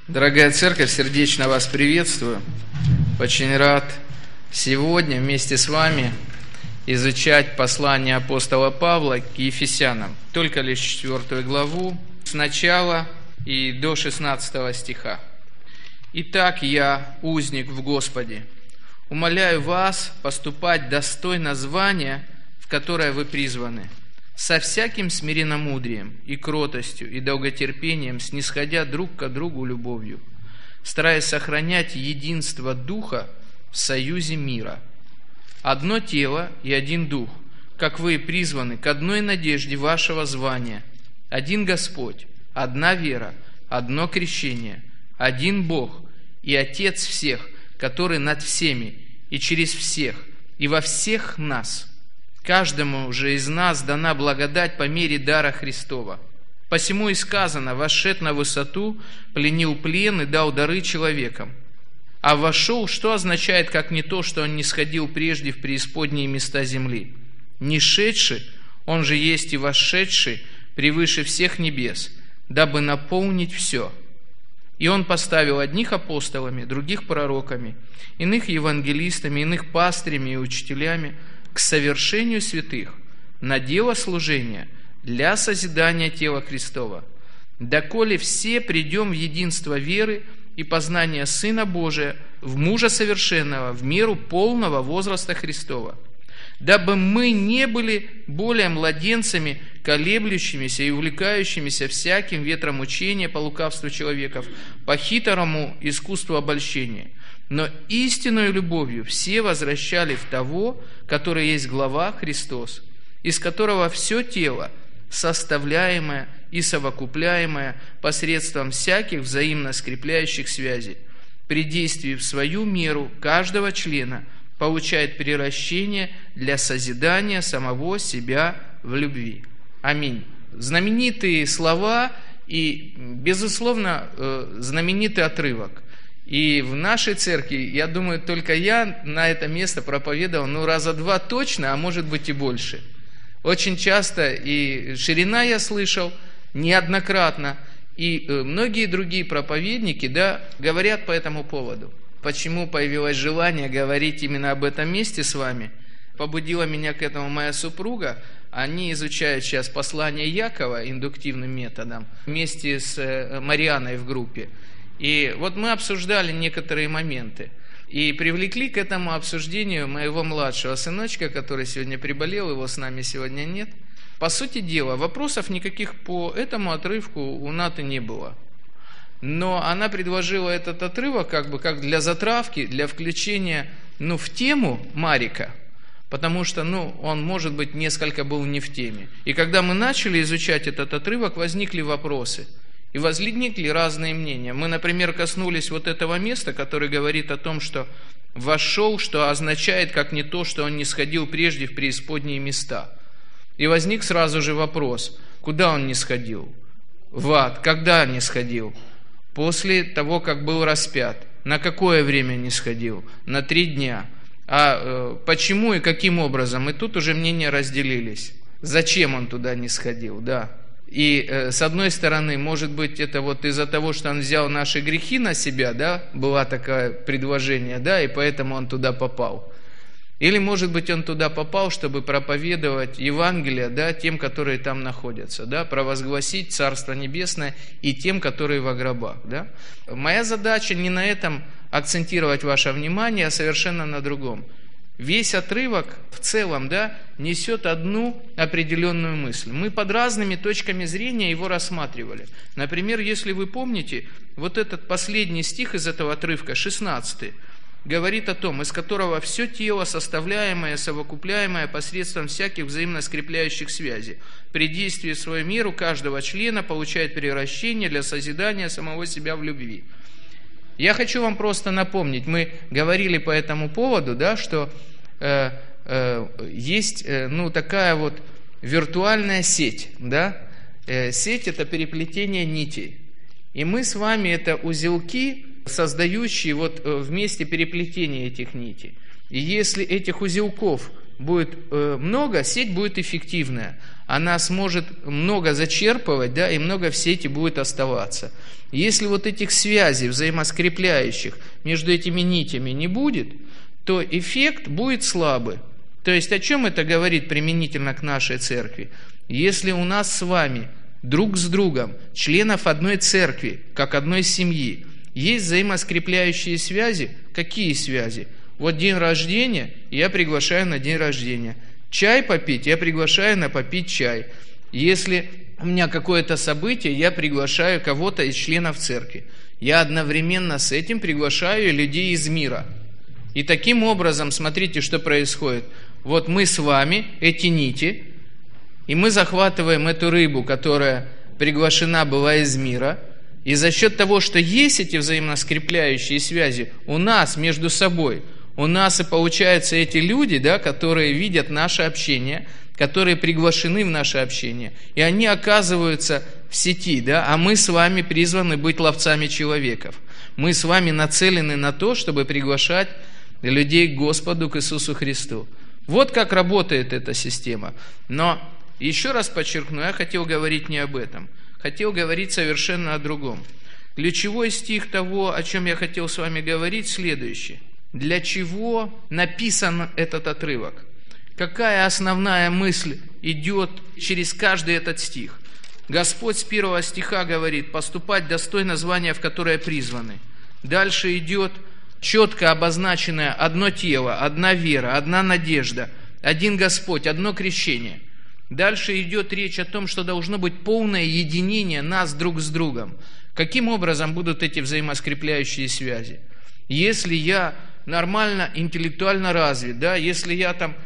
Дорогая церковь, сердечно вас приветствую. Очень рад сегодня вместе с вами изучать послание апостола Павла к Ефесянам. Только лишь 4 главу, с начала и до 16 стиха. «Итак, я, узник в Господе, умоляю вас поступать достойно звания, в которое вы призваны, со всяким смиренномудрием и кротостью и долготерпением, снисходя друг к другу любовью, стараясь сохранять единство Духа в союзе мира. Одно тело и один Дух, как вы призваны к одной надежде вашего звания, один Господь, одна вера, одно крещение, один Бог и Отец всех, который над всеми и через всех и во всех нас. Каждому же из нас дана благодать по мере дара Христова. Посему и сказано: вошед на высоту, пленил плен и дал дары человекам. А вошел, что означает, как не то, что он не сходил прежде в преисподние места земли? Не шедший, он же есть и вошедший превыше всех небес, дабы наполнить все. И он поставил одних апостолами, других пророками, иных евангелистами, иных пастырями и учителями, к совершению святых, на дело служения, для созидания тела Христова, доколе все придем в единство веры и познания Сына Божия, в мужа совершенного, в меру полного возраста Христова, дабы мы не были более младенцами, колеблющимися и увлекающимися всяким ветром учения по лукавству человеков, по хитрому искусству обольщения, но истинную любовью все возвращали в того, который есть глава Христос, из которого все тело, составляемое и совокупляемое посредством всяких взаимно скрепляющих связей, при действии в свою меру каждого члена получает приращение для созидания самого себя в любви. Аминь. Знаменитые слова и, безусловно, знаменитый отрывок. И в нашей церкви, я думаю, только я на это место проповедовал, раза два точно, а может быть и больше. Очень часто и ширина я слышал неоднократно, и многие другие проповедники, говорят по этому поводу. Почему появилось желание говорить именно об этом месте с вами? Побудила меня к этому моя супруга. Они изучают сейчас послание Якова индуктивным методом вместе с Марианой в группе. И вот мы обсуждали некоторые моменты. И привлекли к этому обсуждению моего младшего сыночка, который сегодня приболел, его с нами сегодня нет. По сути дела, вопросов никаких по этому отрывку у Наты не было. Но она предложила этот отрывок как для затравки, для включения в тему Марика. Потому что он, может быть, несколько был не в теме. И когда мы начали изучать этот отрывок, возникли вопросы. И возникли разные мнения. Мы, например, коснулись вот этого места, которое говорит о том, что «вошел», что означает как не то, что он не сходил прежде в преисподние места. И возник сразу же вопрос: куда он не сходил? В ад. Когда не сходил? После того, как был распят. На какое время не сходил? На 3 дня. А почему и каким образом? И тут уже мнения разделились. Зачем он туда не сходил? И с одной стороны, может быть, это вот из-за того, что он взял наши грехи на себя, было такое предложение, и поэтому он туда попал. Или, может быть, он туда попал, чтобы проповедовать Евангелие, тем, которые там находятся, провозгласить Царство Небесное и тем, которые во гробах, Моя задача не на этом акцентировать ваше внимание, а совершенно на другом. Весь отрывок в целом, несет одну определенную мысль. Мы под разными точками зрения его рассматривали. Например, если вы помните, вот этот последний стих из этого отрывка, 16, говорит о том, из которого все тело, составляемое, совокупляемое посредством всяких взаимно скрепляющих связей, при действии в свою меру каждого члена получает приращение для созидания самого себя в любви. Я хочу вам просто напомнить, мы говорили по этому поводу, что есть такая вот виртуальная сеть. Сеть – это переплетение нитей. И мы с вами – это узелки, создающие вместе переплетение этих нитей. И если этих узелков будет много, сеть будет эффективная. Она сможет много зачерпывать, да, и много в сети будет оставаться. Если вот этих связей взаимоскрепляющих между этими нитями не будет, то эффект будет слабый. То есть о чем это говорит применительно к нашей церкви? Если у нас с вами друг с другом, членов одной церкви, как одной семьи, есть взаимоскрепляющие связи, какие связи? Вот день рождения, я приглашаю на день рождения. Чай попить, я приглашаю на попить чай. Если у меня какое-то событие, я приглашаю кого-то из членов церкви. Я одновременно с этим приглашаю людей из мира. И таким образом, смотрите, что происходит. Вот мы с вами, эти нити, и мы захватываем эту рыбу, которая приглашена была из мира, и за счет того, что есть эти взаимоскрепляющие связи у нас между собой, у нас и получаются эти люди, да, которые видят наше общение, которые приглашены в наше общение, и они оказываются в сети, да, а мы с вами призваны быть ловцами человеков. Мы с вами нацелены на то, чтобы приглашать людей к Господу, к Иисусу Христу. Вот как работает эта система. Но еще раз подчеркну, я хотел говорить не об этом. Хотел говорить совершенно о другом. Ключевой стих того, о чем я хотел с вами говорить, следующий. Для чего написан этот отрывок? Какая основная мысль идет через каждый этот стих? Господь с 1 стиха говорит: поступать достойно звания, в которое призваны. Дальше идет четко обозначенное одно тело, одна вера, одна надежда, один Господь, одно крещение. Дальше идет речь о том, что должно быть полное единение нас друг с другом. Каким образом будут эти взаимоскрепляющие связи? Если я нормально интеллектуально развит, да, если я там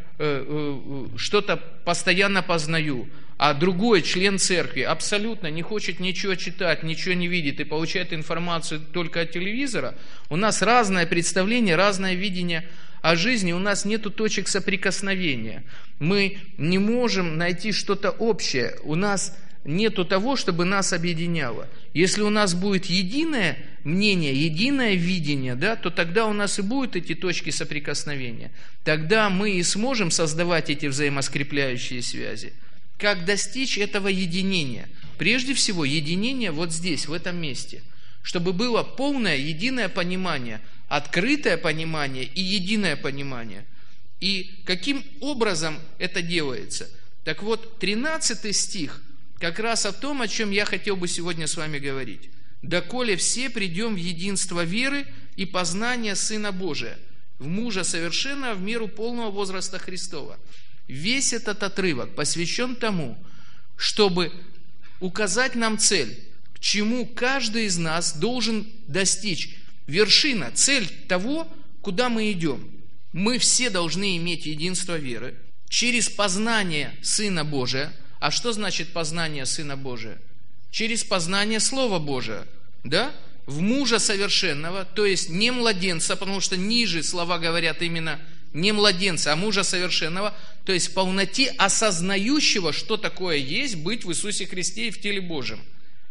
что-то постоянно познаю, а другой член церкви абсолютно не хочет ничего читать, ничего не видит и получает информацию только от телевизора, у нас разное представление, разное видение о жизни, у нас нет точек соприкосновения. Мы не можем найти что-то общее, у нас нету того, чтобы нас объединяло. Если у нас будет единое мнение, единое видение, да, то тогда у нас и будут эти точки соприкосновения. Тогда мы и сможем создавать эти взаимоскрепляющие связи. Как достичь этого единения? Прежде всего, единение вот здесь, в этом месте. Чтобы было полное, единое понимание, открытое понимание и единое понимание. И каким образом это делается? Так вот, 13 стих как раз о том, о чем я хотел бы сегодня с вами говорить. «Доколе все придем в единство веры и познания Сына Божия, в мужа совершенного в меру полного возраста Христова». Весь этот отрывок посвящен тому, чтобы указать нам цель, к чему каждый из нас должен достичь. Вершина, цель того, куда мы идем. Мы все должны иметь единство веры через познание Сына Божия. А что значит познание Сына Божия? Через познание Слова Божия, да? В мужа совершенного, то есть не младенца, потому что ниже слова говорят именно не младенца, а мужа совершенного, то есть в полноте осознающего, что такое есть быть в Иисусе Христе и в теле Божьем.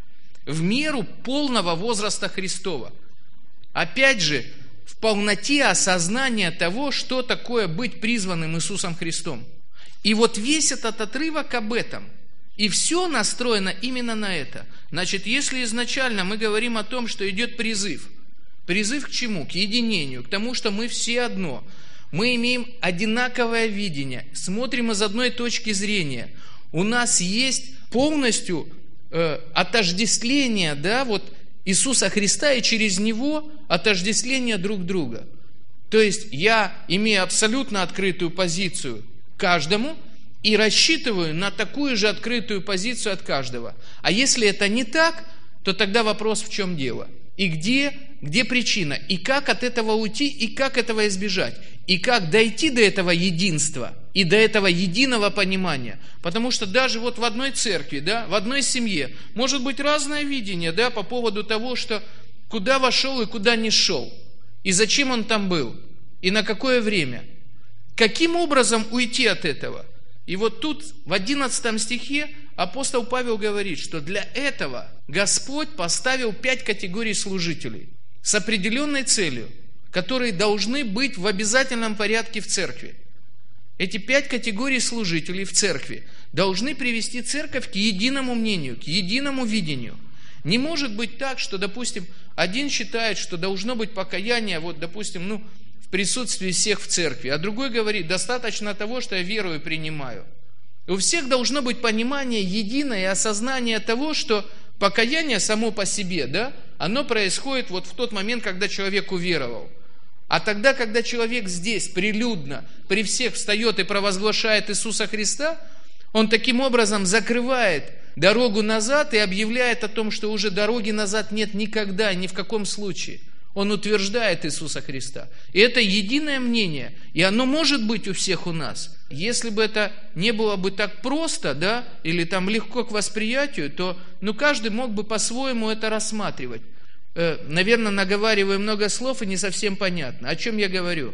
В меру полного возраста Христова. Опять же, в полноте осознания того, что такое быть призванным Иисусом Христом. И вот весь этот отрывок об этом. И все настроено именно на это. Значит, если изначально мы говорим о том, что идет призыв. Призыв к чему? К единению, к тому, что мы все одно. Мы имеем одинаковое видение, смотрим из одной точки зрения. У нас есть полностью отождествление, да, вот Иисуса Христа и через Него отождествление друг друга. То есть я имею абсолютно открытую позицию каждому и рассчитываю на такую же открытую позицию от каждого. А если это не так, то тогда вопрос в чем дело? И где причина? И как от этого уйти, и как этого избежать? И как дойти до этого единства и до этого единого понимания? Потому что даже вот в одной церкви, да, в одной семье может быть разное видение, да, по поводу того, что куда вошел и куда не шел, и зачем он там был, и на какое время. Каким образом уйти от этого? И вот тут в 11 стихе апостол Павел говорит, что для этого Господь поставил 5 категорий служителей с определенной целью, которые должны быть в обязательном порядке в церкви. Эти 5 категорий служителей в церкви должны привести церковь к единому мнению, к единому видению. Не может быть так, что, допустим, один считает, что должно быть покаяние, вот, допустим, в присутствии всех в церкви, а другой говорит, достаточно того, что я верую и принимаю. У всех должно быть понимание единое и осознание того, что покаяние само по себе, да, оно происходит вот в тот момент, когда человек уверовал. А тогда, когда человек здесь прилюдно при всех встает и провозглашает Иисуса Христа, он таким образом закрывает дорогу назад и объявляет о том, что уже дороги назад нет никогда, ни в каком случае. Он утверждает Иисуса Христа. И это единое мнение, и оно может быть у всех у нас. Если бы это не было бы так просто, да, или там легко к восприятию, то каждый мог бы по-своему это рассматривать. Наверное, наговариваю много слов и не совсем понятно. О чем я говорю?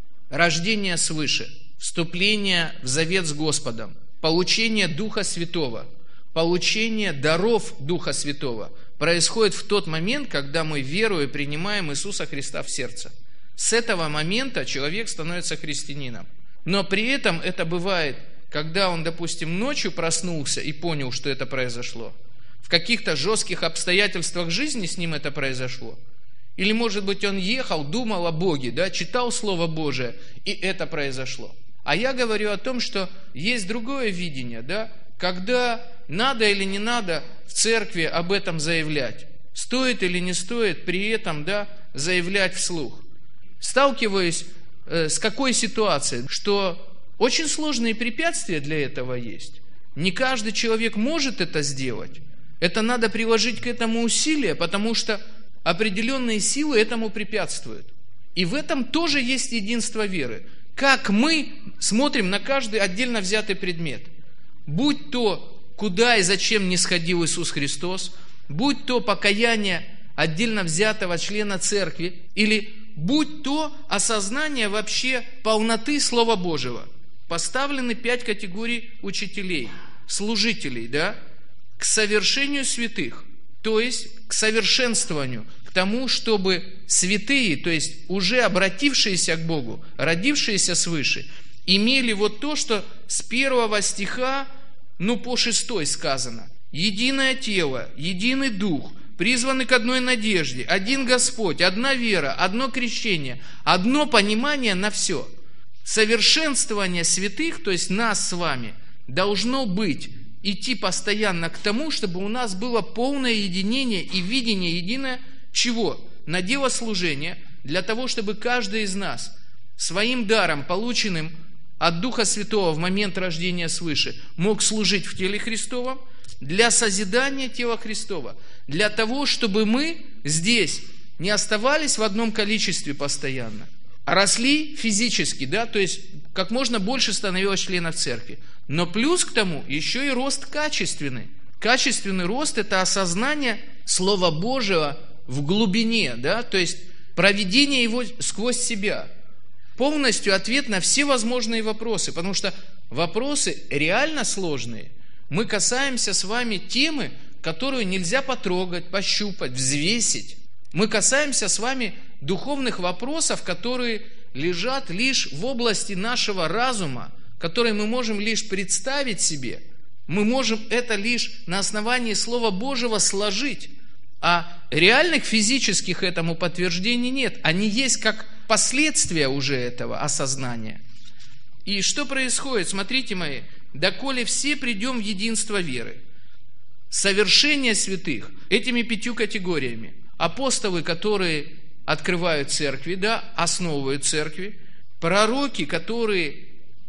Рождение свыше, вступление в завет с Господом, получение Духа Святого, получение даров Духа Святого происходит в тот момент, когда мы верою принимаем Иисуса Христа в сердце. С этого момента человек становится христианином. Но при этом это бывает, когда он, допустим, ночью проснулся и понял, что это произошло. В каких-то жестких обстоятельствах жизни с ним это произошло. Или, может быть, он ехал, думал о Боге, да, читал Слово Божие, и это произошло. А я говорю о том, что есть другое видение, да, когда надо или не надо в церкви об этом заявлять. Стоит или не стоит при этом, да, заявлять вслух. Сталкиваюсь с какой ситуацией, что очень сложные препятствия для этого есть. Не каждый человек может это сделать. Это надо приложить к этому усилия, потому что определенные силы этому препятствуют. И в этом тоже есть единство веры. Как мы смотрим на каждый отдельно взятый предмет. Будь то, куда и зачем не сходил Иисус Христос, будь то покаяние отдельно взятого члена церкви, или будь то осознание вообще полноты Слова Божьего. Поставлены 5 категорий учителей, служителей, да, к совершению святых, то есть к совершенствованию, к тому, чтобы святые, то есть уже обратившиеся к Богу, родившиеся свыше, имели вот то, что с 1 стиха, по 6 сказано. Единое тело, единый дух, призваны к одной надежде, один Господь, одна вера, одно крещение, одно понимание на все. Совершенствование святых, то есть нас с вами, должно быть, идти постоянно к тому, чтобы у нас было полное единение и видение единое чего? На дело служения, для того, чтобы каждый из нас своим даром, полученным от Духа Святого в момент рождения свыше, мог служить в теле Христовом, для созидания тела Христова, для того, чтобы мы здесь не оставались в одном количестве постоянно, а росли физически, да, то есть как можно больше становилось членов церкви. Но плюс к тому еще и рост качественный. Качественный рост – это осознание Слова Божьего в глубине, да, то есть проведение его сквозь себя. Полностью ответ на все возможные вопросы, потому что вопросы реально сложные. Мы касаемся с вами темы, которую нельзя потрогать, пощупать, взвесить. Мы касаемся с вами духовных вопросов, которые лежат лишь в области нашего разума, которые мы можем лишь представить себе. Мы можем это лишь на основании Слова Божьего сложить. А реальных физических этому подтверждений нет. Они есть как последствия уже этого осознания. И что происходит? Смотрите мои, доколе все придем в единство веры. Совершение святых этими 5 категориями. Апостолы, которые открывают церкви, да, основывают церкви. Пророки, которые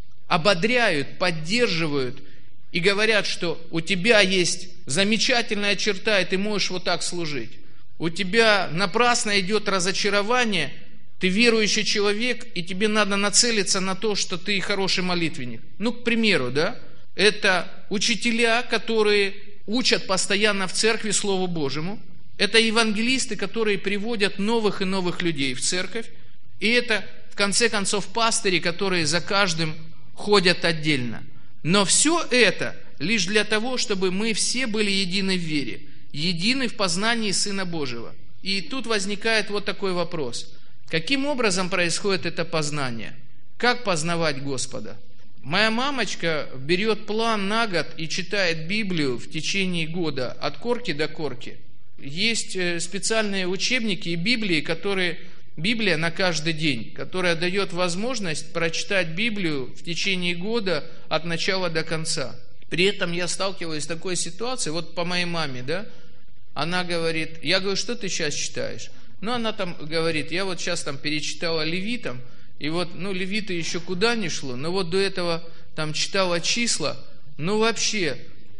ободряют, поддерживают и говорят, что у тебя есть замечательная черта, и ты можешь вот так служить. У тебя напрасно идет разочарование, ты верующий человек, и тебе надо нацелиться на то, что ты хороший молитвенник. К примеру, да, это учителя, которые учат постоянно в церкви Слову Божьему. Это евангелисты, которые приводят новых и новых людей в церковь. И это, в конце концов, пастыри, которые за каждым ходят отдельно. Но все это лишь для того, чтобы мы все были едины в вере, едины в познании Сына Божьего. И тут возникает вот такой вопрос. Каким образом происходит это познание? Как познавать Господа? Моя мамочка берет план на год и читает Библию в течение года от корки до корки. Есть специальные учебники и Библия на каждый день, которая дает возможность прочитать Библию в течение года от начала до конца. При этом я сталкиваюсь с такой ситуацией, вот по моей маме, да, она говорит, я говорю, что ты сейчас читаешь? Ну, она там говорит, я вот сейчас там перечитала Левитам, и вот, Левиты еще куда ни шло, но вот до этого там читала числа, вообще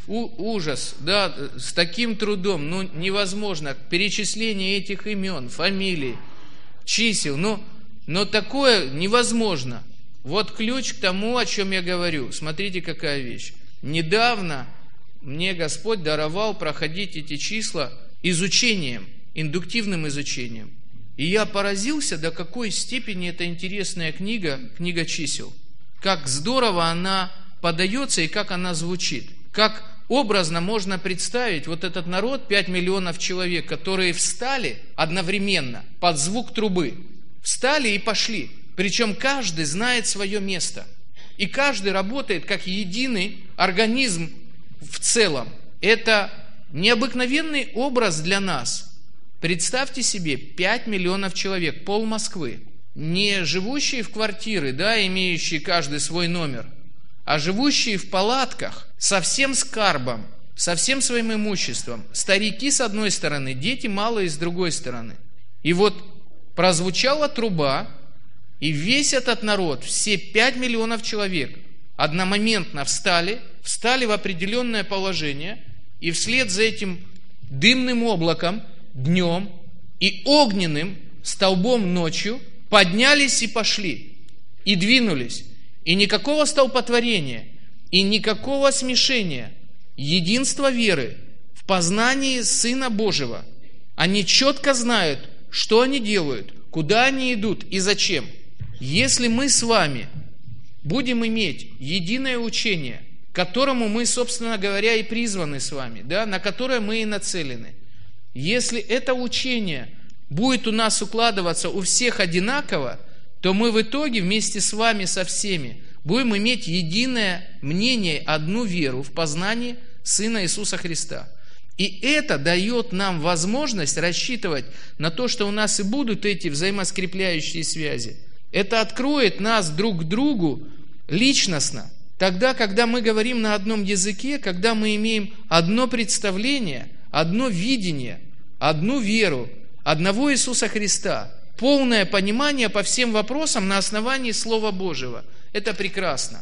ужас, да, с таким трудом, невозможно, перечисление этих имен, фамилий, чисел, но такое невозможно. Вот ключ к тому, о чем я говорю. Смотрите, какая вещь. Недавно мне Господь даровал проходить эти числа изучением, индуктивным изучением. И я поразился, до какой степени это интересная книга чисел. Как здорово она подается и как она звучит. Как образно можно представить вот этот народ, 5 миллионов человек, которые встали одновременно под звук трубы. Встали и пошли. Причем каждый знает свое место. И каждый работает как единый организм в целом. Это необыкновенный образ для нас. Представьте себе, 5 миллионов человек, пол Москвы, не живущие в квартиры, да, имеющие каждый свой номер, а живущие в палатках со всем скарбом, со всем своим имуществом, старики с одной стороны, дети малые с другой стороны. И вот прозвучала труба, и весь этот народ, все 5 миллионов человек, одномоментно встали в определенное положение, и вслед за этим дымным облаком днем и огненным столбом ночью поднялись и пошли, и двинулись. И никакого столпотворения, и никакого смешения, единство веры в познании Сына Божьего. Они четко знают, что они делают, куда они идут и зачем. Если мы с вами будем иметь единое учение, к которому мы, собственно говоря, и призваны с вами, да, на которое мы и нацелены, если это учение будет у нас укладываться у всех одинаково, то мы в итоге вместе с вами, со всеми, будем иметь единое мнение, одну веру в познании Сына Иисуса Христа. И это дает нам возможность рассчитывать на то, что у нас и будут эти взаимоскрепляющие связи. Это откроет нас друг к другу личностно. Тогда, когда мы говорим на одном языке, когда мы имеем одно представление, одно видение, одну веру, одного Иисуса Христа, полное понимание по всем вопросам на основании Слова Божьего. Это прекрасно.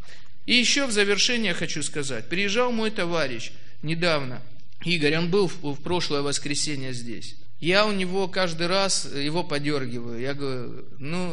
И еще в завершение хочу сказать. Приезжал мой товарищ недавно, Игорь, он был в прошлое воскресенье здесь. Я у него каждый раз его подергиваю. Я говорю,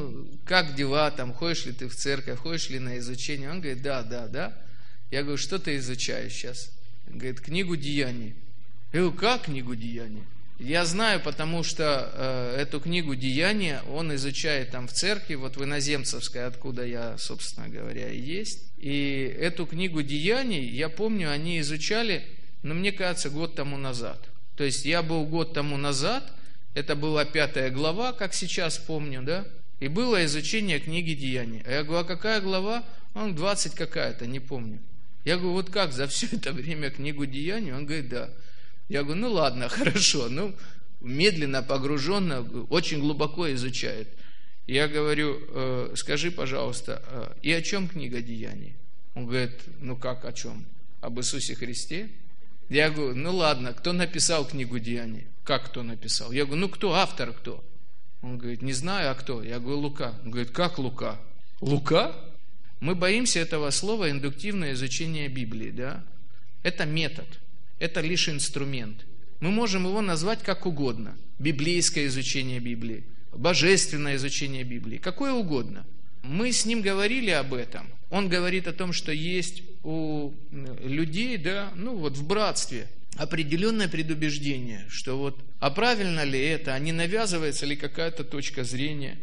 как дела там, ходишь ли ты в церковь, ходишь ли на изучение? Он говорит, да. Я говорю, что ты изучаешь сейчас? Он говорит, книгу Деяний. Я говорю, как книгу Деяний? Я знаю, потому что эту книгу Деяния он изучает там в церкви, вот в Иноземцевской, откуда я, собственно говоря, и есть. И эту книгу Деяний, я помню, они изучали, мне кажется, год тому назад. То есть я был год тому назад, это была 5 глава, как сейчас помню, да, и было изучение книги Деяний. А я говорю, а какая глава? Он 20 какая-то, не помню. Я говорю, вот как за все это время книгу Деяний? Он говорит, да. Я говорю, ладно, хорошо, медленно, погруженно, очень глубоко изучает. Я говорю, скажи, пожалуйста, и о чем книга Деяний? Он говорит, как о чем? Об Иисусе Христе? Я говорю, ладно, кто написал книгу Деяний? Как кто написал? Я говорю, кто, автор кто? Он говорит, не знаю, а кто? Я говорю, Лука. Он говорит, как Лука? Лука? Мы боимся этого слова индуктивное изучение Библии, да? Это метод. Это лишь инструмент. Мы можем его назвать как угодно. Библейское изучение Библии, божественное изучение Библии, какое угодно. Мы с ним говорили об этом. Он говорит о том, что есть у людей, да, в братстве определенное предубеждение, что а правильно ли это, а не навязывается ли какая-то точка зрения,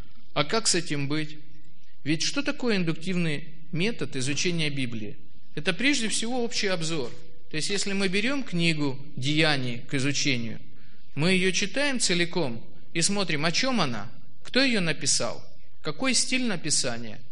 а как с этим быть? Ведь что такое индуктивный метод изучения Библии? Это прежде всего общий обзор. То есть, если мы берем книгу Деяний к изучению, мы ее читаем целиком и смотрим, о чем она, кто ее написал, какой стиль написания,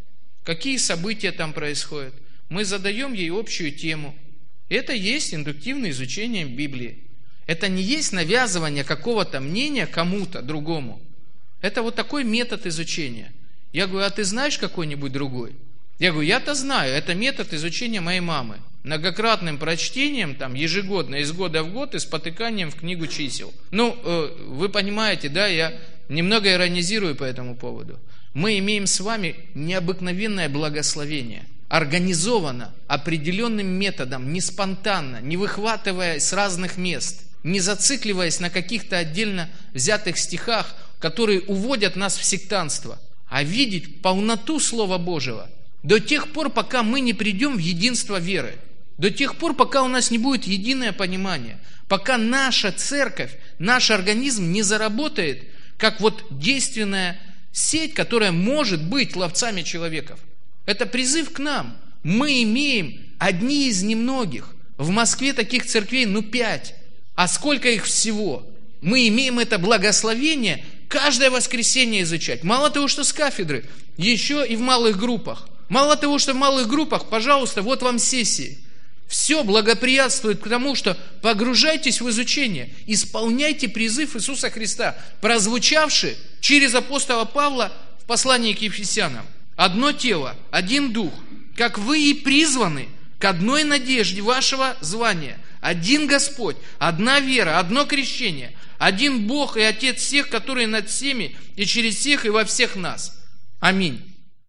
какие события там происходят. Мы задаем ей общую тему. Это есть индуктивное изучение Библии. Это не есть навязывание какого-то мнения кому-то другому. Это вот такой метод изучения. Я говорю, а ты знаешь какой-нибудь другой? Я говорю, я-то знаю, это метод изучения моей мамы. Многократным прочтением, там, ежегодно, из года в год, и спотыканием в книгу чисел. Вы понимаете, да, я немного иронизирую по этому поводу. Мы имеем с вами необыкновенное благословение. Организовано определенным методом, не спонтанно, не выхватывая с разных мест, не зацикливаясь на каких-то отдельно взятых стихах, которые уводят нас в сектантство, а видеть полноту Слова Божьего до тех пор, пока мы не придем в единство веры, до тех пор, пока у нас не будет единое понимание, пока наша церковь, наш организм не заработает, как вот действенная сеть, которая может быть ловцами человеков. Это призыв к нам. Мы имеем одни из немногих. В Москве таких церквей 5. А сколько их всего? Мы имеем это благословение каждое воскресенье изучать. Мало того, что с кафедры, еще и в малых группах. Мало того, что в малых группах, пожалуйста, вот вам сессии. Все благоприятствует к тому, что погружайтесь в изучение, исполняйте призыв Иисуса Христа, прозвучавший через апостола Павла в послании к Ефесянам. Одно тело, один дух, как вы и призваны к одной надежде вашего звания. Один Господь, одна вера, одно крещение, один Бог и Отец всех, который над всеми и через всех и во всех нас. Аминь.